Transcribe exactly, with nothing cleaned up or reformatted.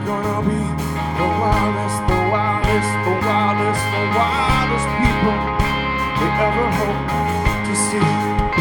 gonna be the wildest, the wildest, the wildest, the wildest people they ever hope to see.